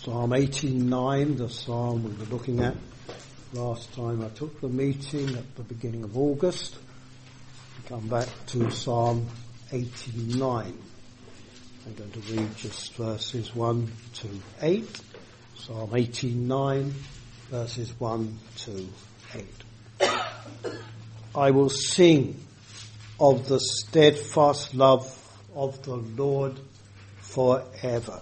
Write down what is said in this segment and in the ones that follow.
Psalm 89, the psalm we were looking at last time I took the meeting at the beginning of August. We come back to Psalm 89. I'm going to read just verses 1 to 8. Psalm 89, verses 1 to 8. I will sing of the steadfast love of the Lord forever.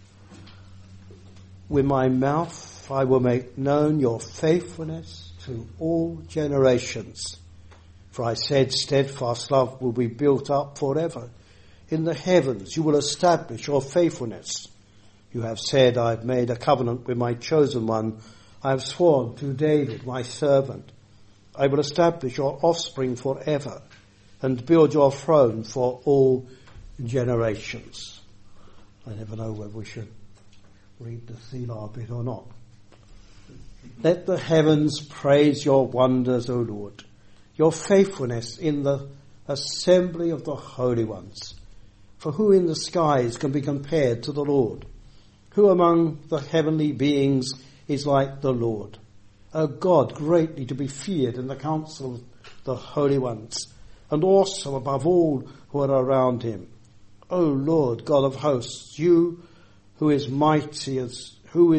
With my mouth I will make known your faithfulness to all generations. For I said, steadfast love will be built up forever. In the heavens you will establish your faithfulness. You have said, I have made a covenant with my chosen one. I have sworn to David, my servant. I will establish your offspring forever and build your throne for all generations. I never know whether we should read the Selah bit or not. Let the heavens praise your wonders, O Lord, your faithfulness in the assembly of the holy ones. For who in the skies can be compared to the Lord? Who among the heavenly beings is like the Lord? A God greatly to be feared in the council of the holy ones, and awesome above all who are around him. O Lord, God of hosts, you who is as mighty as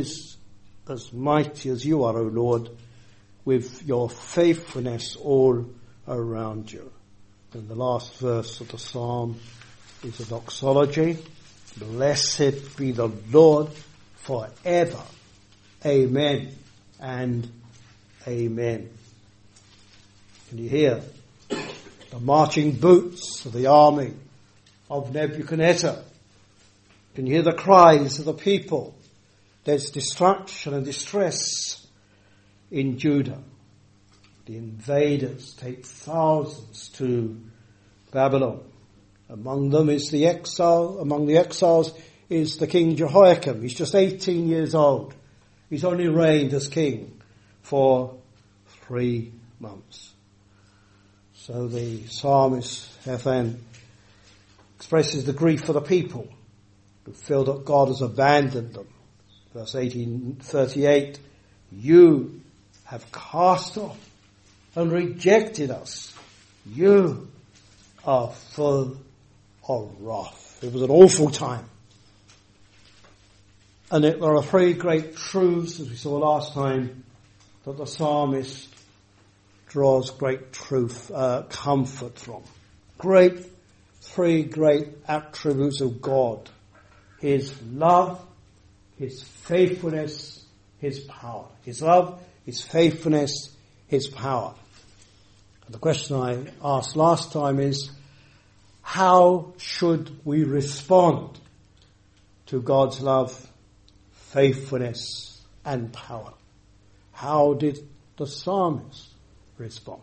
you are, O Lord, with your faithfulness all around you. And the last verse of the psalm is a doxology. Blessed be the Lord forever. Amen and amen. Can you hear the marching boots of the army of Nebuchadnezzar? Can you hear the cries of the people? There's destruction and distress in Judah. The invaders take thousands to Babylon. Among them is the exile. Among the exiles is the king Jehoiakim. He's just 18 years old. He's only reigned as king for 3 months. So the psalmist Ethan expresses the grief for the people who feel that God has abandoned them. Verse 38, you have cast off and rejected us. You are full of wrath. It was an awful time. And there are 3 great truths, as we saw last time, that the psalmist draws great comfort from. 3 great attributes of God. His love, his faithfulness, his power. His love, his faithfulness, his power. And the question I asked last time is, how should we respond to God's love, faithfulness, and power? How did the psalmist respond?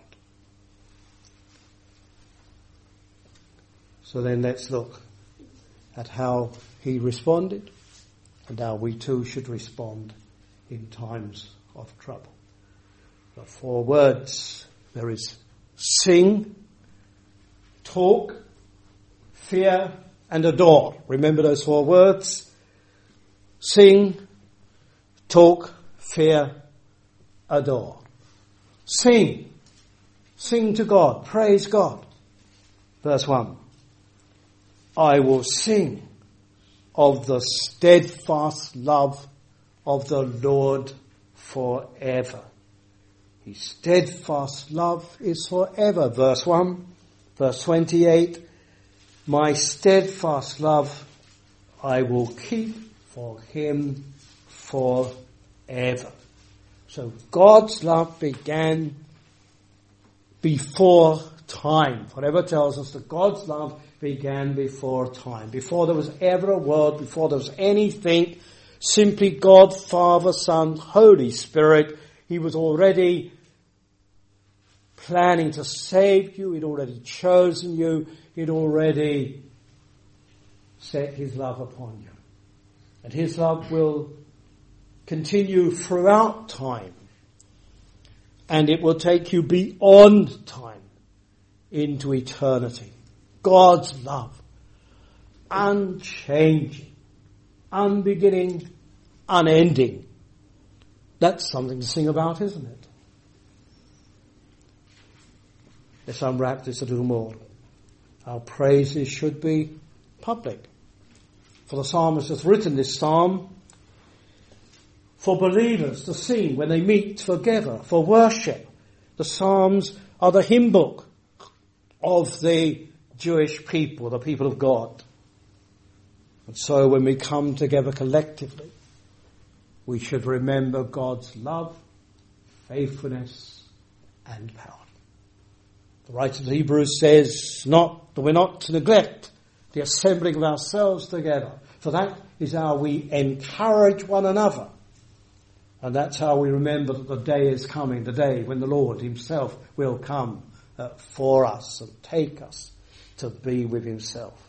So then let's look at how he responded and how we too should respond in times of trouble. The 4 words, there is sing, talk, fear, and adore. Remember those 4 words? Sing, talk, fear, adore. Sing. Sing to God. Praise God. Verse 1. I will sing of the steadfast love of the Lord forever. His steadfast love is forever. Verse 1. Verse 28. My steadfast love I will keep for him forever. So God's love began before time. Whatever tells us that God's love began before time. Before there was ever a world, before there was anything, simply God, Father, Son, Holy Spirit. He was already planning to save you. He'd already chosen you. He'd already set his love upon you. And his love will continue throughout time. And it will take you beyond time into eternity. God's love, unchanging, unbeginning, unending. That's something to sing about, isn't it? Let's unwrap this a little more. Our praises should be public. For the psalmist has written this psalm for believers to sing when they meet together for worship. The Psalms are the hymn book of the Jewish people, the people of God. And so when we come together collectively, we should remember God's love, faithfulness, and power. The writer of Hebrews says that we're not to neglect the assembling of ourselves together, for that is how we encourage one another. And that's how we remember that the day is coming, the day when the Lord himself will come for us and take us to be with himself.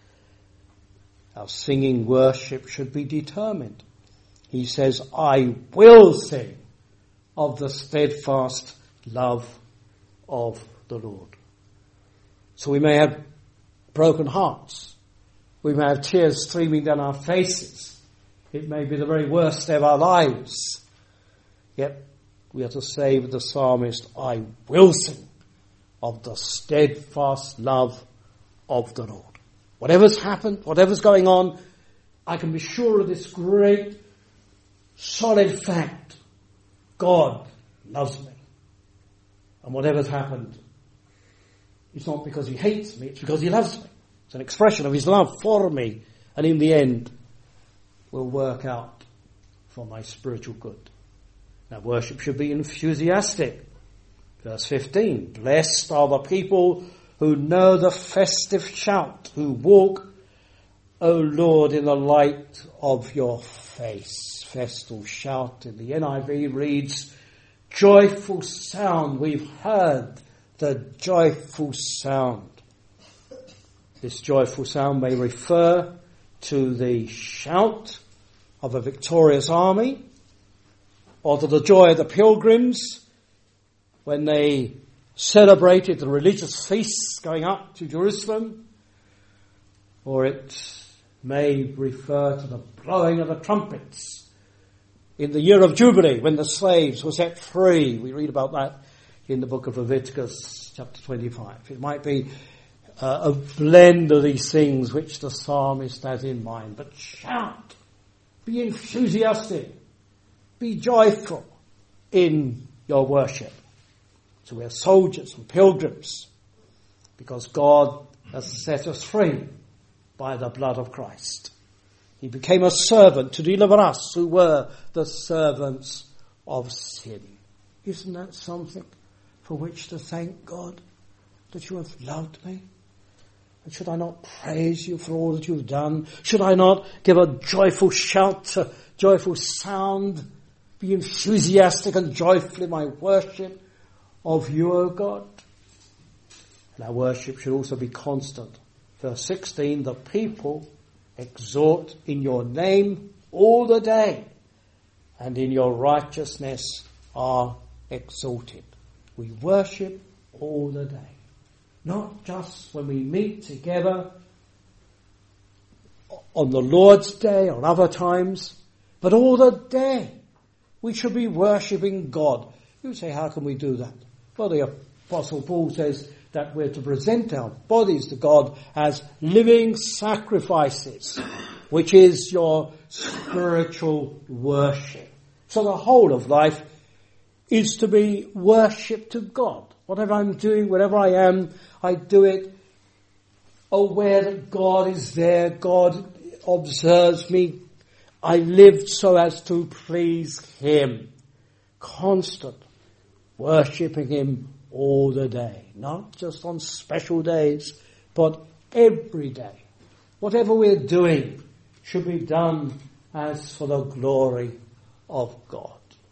Our singing worship should be determined. He says, I will sing of the steadfast love of the Lord. So we may have broken hearts. We may have tears streaming down our faces. It may be the very worst of our lives. Yet we are to say with the psalmist, I will sing of the steadfast love of the Lord. Whatever's happened, whatever's going on, I can be sure of this great, solid fact. God loves me. And whatever's happened, it's not because he hates me, it's because he loves me. It's an expression of his love for me. And in the end, will work out for my spiritual good. Now, worship should be enthusiastic. Verse 15, blessed are the people who know the festive shout, who walk, O Lord, in the light of your face. Festal shout in the NIV reads, joyful sound. We've heard the joyful sound. This joyful sound may refer to the shout of a victorious army, or to the joy of the pilgrims when they celebrated the religious feasts going up to Jerusalem, or it may refer to the blowing of the trumpets in the year of Jubilee when the slaves were set free. We read about that in the book of Leviticus chapter 25. It might be a blend of these things which the psalmist has in mind. But shout, be enthusiastic, be joyful in your worship. So we are soldiers and pilgrims because God has set us free by the blood of Christ. He became a servant to deliver us who were the servants of sin. Isn't that something for which to thank God, that you have loved me? And should I not praise you for all that you've done? Should I not give a joyful shout, a joyful sound, be enthusiastic and joyful in my worship of you, O God? And our worship should also be constant. Verse 16, the people exhort in your name all the day, and in your righteousness are exalted. We worship all the day. Not just when we meet together on the Lord's Day or other times, but all the day. We should be worshipping God. You say, how can we do that? Well, the Apostle Paul says that we're to present our bodies to God as living sacrifices, which is your spiritual worship. So the whole of life is to be worship to God. Whatever I'm doing, wherever I am, I do it aware that God is there. God observes me. I live so as to please him. Constant worshipping him all the day. Not just on special days, but every day. Whatever we're doing should be done as for the glory of God.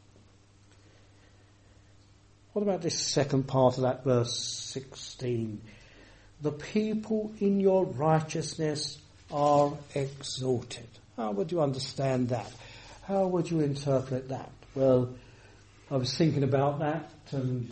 What about this second part of that verse 16? The people in your righteousness are exalted. How would you understand that? How would you interpret that? Well, I was thinking about that and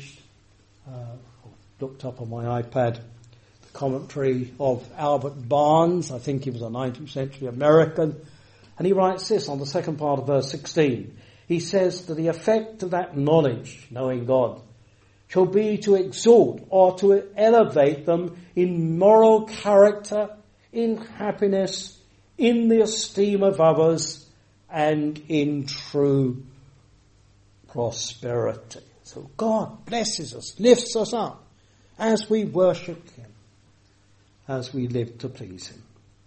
looked up on my iPad the commentary of Albert Barnes. I think he was a 19th century American And he writes this on the second part of verse 16. He says that the effect of that knowledge, knowing God, shall be to exalt or to elevate them in moral character, in happiness, in the esteem of others, and in true prosperity. So God blesses us, lifts us up as we worship him, as we live to please him.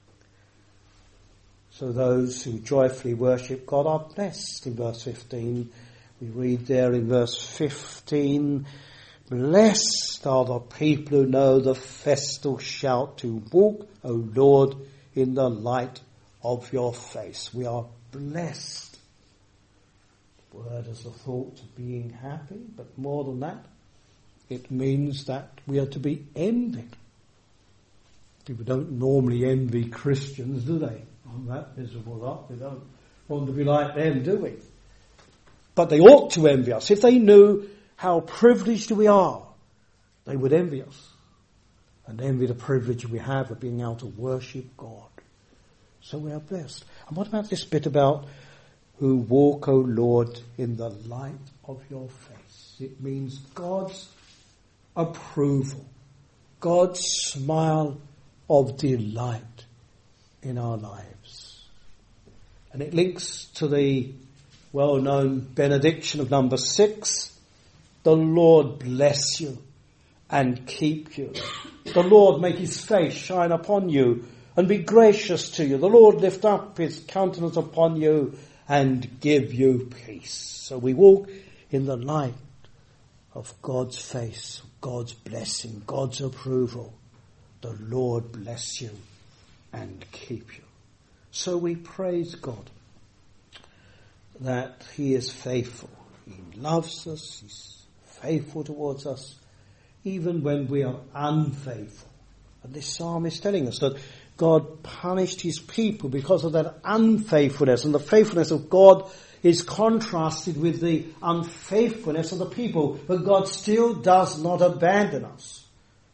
So those who joyfully worship God are blessed. In verse 15, we read there in verse 15, blessed are the people who know the festal shout to walk, O Lord, in the light of your face. We are blessed. The word is the thought of being happy, but more than that, it means that we are to be envied. People don't normally envy Christians, do they? I'm that miserable lot. We don't want to be like them, do we? But they ought to envy us. If they knew how privileged we are, they would envy us and envy the privilege we have of being able to worship God. So we are blessed. And what about this bit about who walk, O Lord, in the light of your face? It means God's approval, God's smile of delight in our lives. And it links to the well-known benediction of number 6. The Lord bless you and keep you. The Lord make his face shine upon you and be gracious to you. The Lord lift up his countenance upon you and give you peace. So we walk in the light of God's face, God's blessing, God's approval. The Lord bless you and keep you. So we praise God that he is faithful. He loves us. He's faithful towards us, even when we are unfaithful. And this psalm is telling us that God punished his people because of that unfaithfulness. And the faithfulness of God is contrasted with the unfaithfulness of the people. But God still does not abandon us.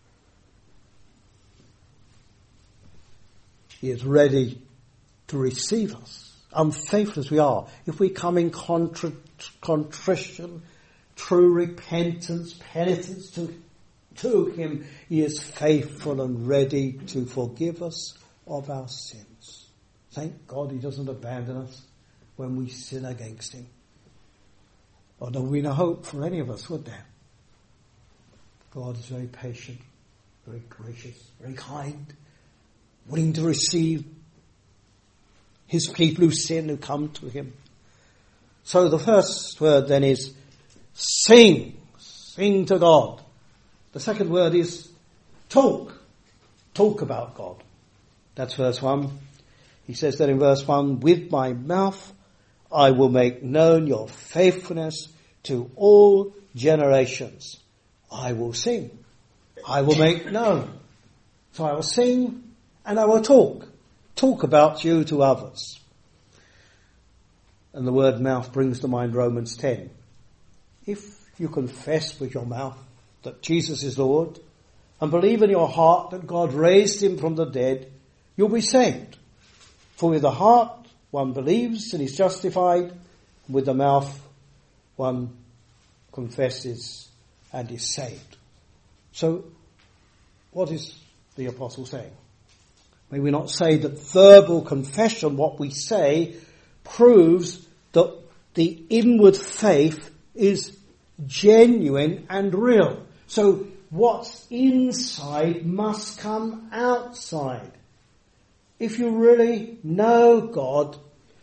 He is ready to receive us, unfaithful as we are. If we come in contrition, true repentance, penitence to him, he is faithful and ready to forgive us of our sins. Thank God he doesn't abandon us when we sin against him. Or there would be no hope for any of us, would there? God is very patient, very gracious, very kind, willing to receive his people who sin, who come to him. So the first word then is sing. Sing to God. The second word is talk. Talk about God. That's verse 1. He says that in verse 1, with my mouth I will make known your faithfulness to all generations. I will sing. I will make known. So I will sing and I will talk. Talk about you to others. And the word mouth brings to mind Romans 10. If you confess with your mouth that Jesus is Lord and believe in your heart that God raised him from the dead, you'll be saved. For with the heart one believes and is justified, and with the mouth one confesses and is saved. So what is the apostle saying? May we not say that verbal confession, what we say, proves that the inward faith is genuine and real. So what's inside must come outside. If you really know God,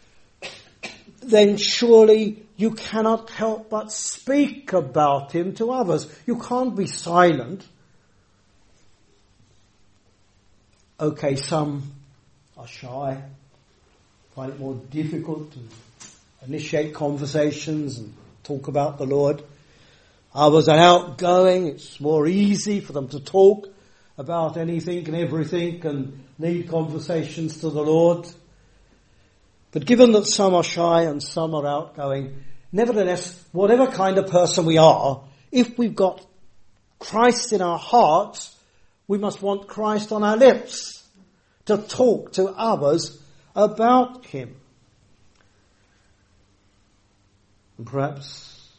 then surely you cannot help but speak about him to others. You can't be silent. Okay, some are shy, find it more difficult to initiate conversations and talk about the Lord. Others are outgoing. It's more easy for them to talk about anything and everything and lead conversations to the Lord. But given that some are shy and some are outgoing, nevertheless, whatever kind of person we are, if we've got Christ in our hearts, we must want Christ on our lips to talk to others about him. And perhaps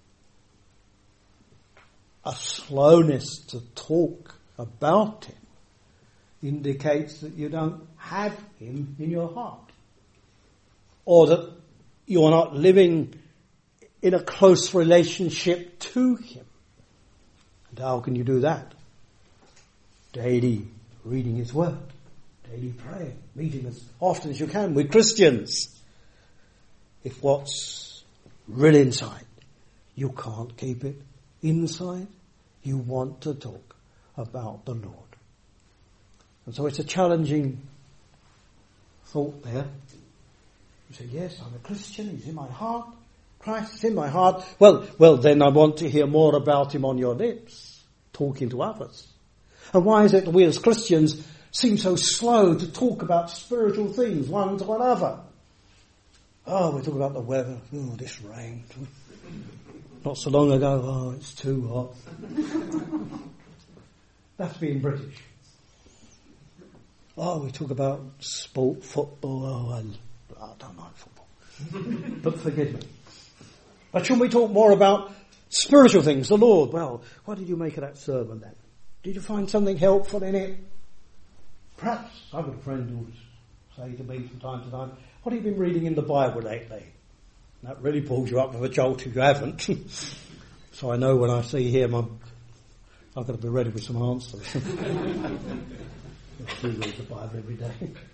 a slowness to talk about him indicates that you don't have him in your heart, or that you're not living in a close relationship to him. And how can you do that? Daily reading his word, daily praying, meeting as often as you can with Christians. If what's real inside, you can't keep it inside, you want to talk about the Lord. And so it's a challenging thought there. You say, yes, I'm a Christian, he's in my heart, Christ is in my heart. Well, then I want to hear more about him on your lips, talking to others. And why is it that we as Christians seem so slow to talk about spiritual things one to another? Oh, we talk about the weather. Oh, this rain. Not so long ago, oh, it's too hot. That's being British. Oh, we talk about sport, football. Oh, I don't like football. But forgive me. But shouldn't we talk more about spiritual things, the Lord? Well, what did you make of that sermon then? Did you find something helpful in it? Perhaps I've got a friend who would say to me from time to time, what have you been reading in the Bible lately? And that really pulls you up with a jolt if you haven't. So I know when I see him, I've got to be ready with some answers. I do read the Bible every day.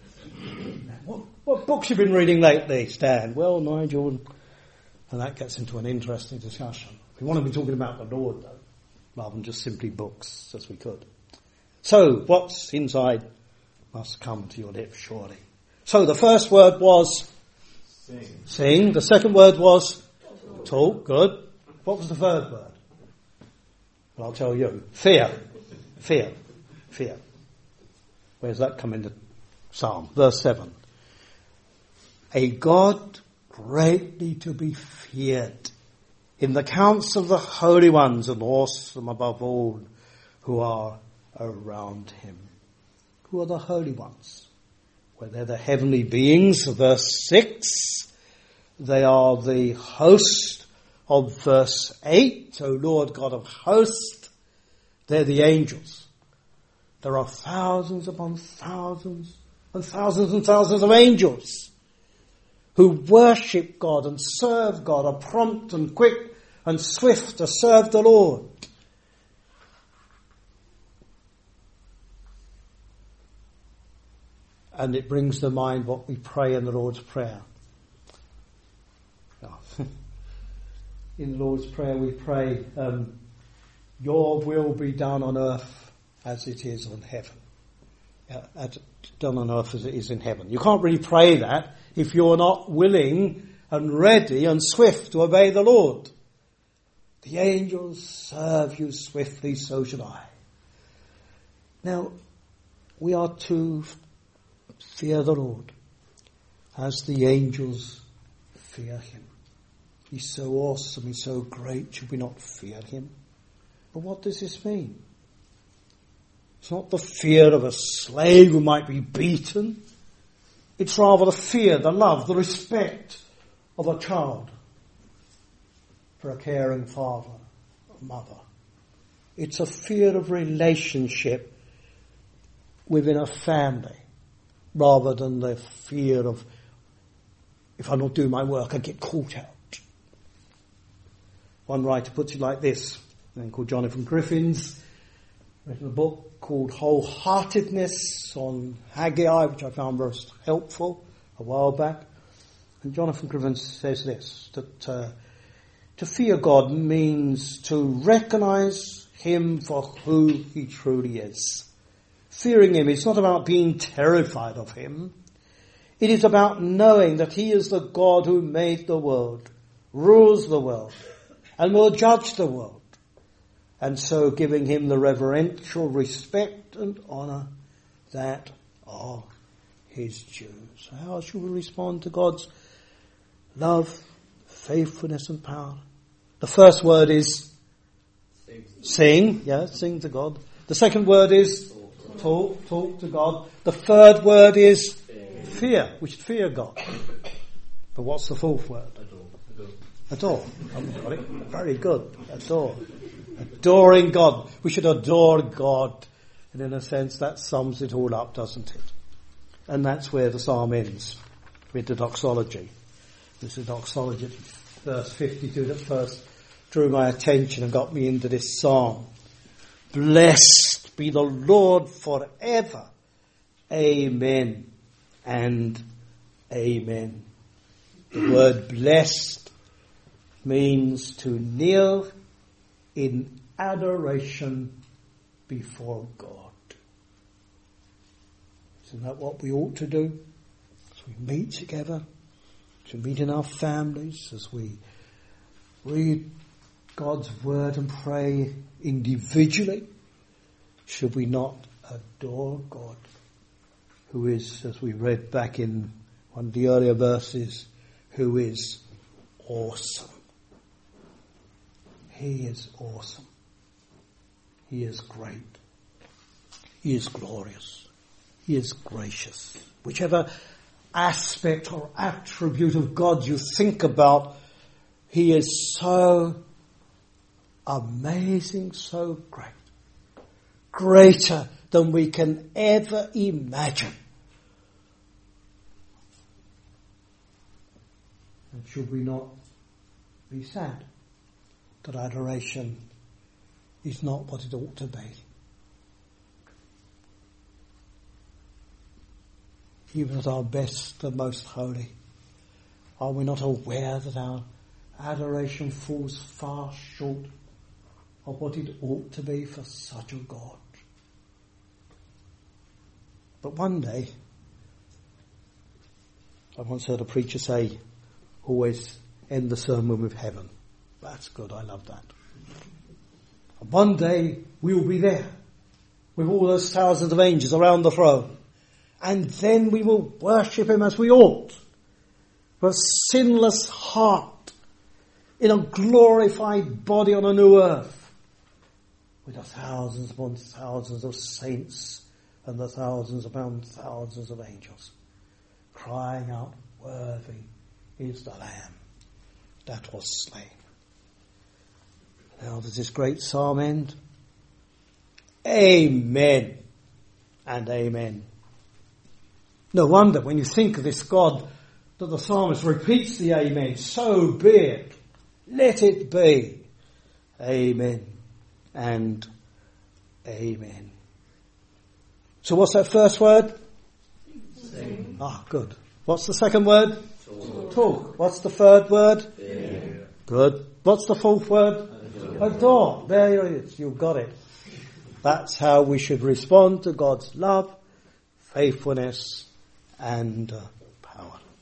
What books have you been reading lately, Stan? Well, Nigel, and that gets into an interesting discussion. We want to be talking about the Lord, though, rather than just simply books, as we could. So, what's inside must come to your lips, surely. So, the first word was sing. The second word was talk. Good. What was the third word? Well, I'll tell you. Fear. Where does that come into Psalm? Verse 7. A God greatly to be feared in the counts of the holy ones, and awesome above all who are around him. Who are the holy ones? Well, they're the heavenly beings of verse 6. They are the host of verse 8. O Lord God of hosts. They're the angels. There are thousands upon thousands and thousands and thousands of angels who worship God and serve God, are prompt and quick and swift to serve the Lord. And it brings to mind what we pray in the Lord's Prayer. In the Lord's Prayer we pray, your will be done on earth as it is on heaven. Done on earth as it is in heaven. You can't really pray that if you're not willing and ready and swift to obey the Lord. The angels serve you swiftly, so should I. Now, we are to fear the Lord as the angels fear him. He's so awesome, he's so great, should we not fear him? But what does this mean? It's not the fear of a slave who might be beaten. It's rather the fear, the love, the respect of a child for a caring father or mother. It's a fear of relationship within a family, rather than the fear of, if I don't do my work, I get caught out. One writer puts it like this, a man called Jonathan Griffiths, written a book called Wholeheartedness on Haggai, which I found most helpful a while back. And Jonathan Griffiths says this, that to fear God means to recognize him for who he truly is. Fearing him is not about being terrified of him. It is about knowing that he is the God who made the world, rules the world, and will judge the world. And so giving him the reverential respect and honour that are his due. So how should we respond to God's love, faithfulness and power? The first word is sing. Yeah, sing to God. The second word is talk to God. The third word is fear. We should fear God. But what's the fourth word? Adore. Got it. Very good. Adore. Adoring God. We should adore God. And in a sense that sums it all up, doesn't it? And that's where the psalm ends, with the doxology. This is doxology, verse 52, that first drew my attention and got me into this psalm. Blessed be the Lord forever. Amen and amen. The word blessed means to kneel in adoration before God. Isn't that what we ought to do? As we meet together, to meet in our families, as we read God's word and pray individually, should we not adore God, who is, as we read back in one of the earlier verses, who is awesome. He is awesome. He is great. He is glorious. He is gracious. Whichever aspect or attribute of God you think about, He is so amazing, so great. Greater than we can ever imagine. And should we not be sad that adoration is not what it ought to be? Even at our best and most holy, are we not aware that our adoration falls far short of what it ought to be for such a God? But one day, I once heard a preacher say, always end the sermon with heaven. That's good, I love that. And one day we will be there with all those thousands of angels around the throne. And then we will worship Him as we ought, with a sinless heart, in a glorified body on a new earth, with the thousands upon thousands of saints and the thousands upon thousands of angels, crying out, worthy is the Lamb that was slain. Now does this great psalm end? Amen and amen. No wonder when you think of this God that the psalmist repeats the amen. So be it. Let it be. Amen and amen. So what's that first word? Sing. Ah, good. What's the second word? Talk. What's the third word? Fear. Good. What's the fourth word? Adore. There it is. You've got it. That's how we should respond to God's love, faithfulness, and power.